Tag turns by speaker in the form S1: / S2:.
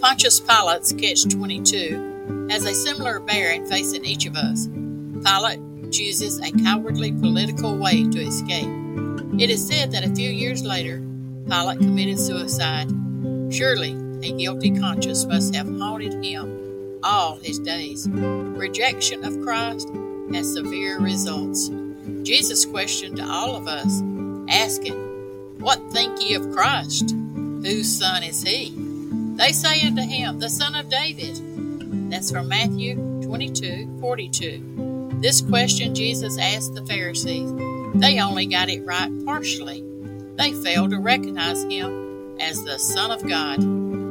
S1: Pontius Pilate's Catch-22 has a similar bearing facing each of us. Pilate chooses a cowardly political way to escape. It is said that a few years later, Pilate committed suicide. Surely, a guilty conscience must have haunted him all his days. Rejection of Christ has severe results. Jesus questioned to all of us, asking, "What think ye of Christ? Whose son is he?" They say unto him, "The son of David." That's from Matthew 22:42. This question Jesus asked the Pharisees. They only got it right partially. They failed to recognize him as the Son of God.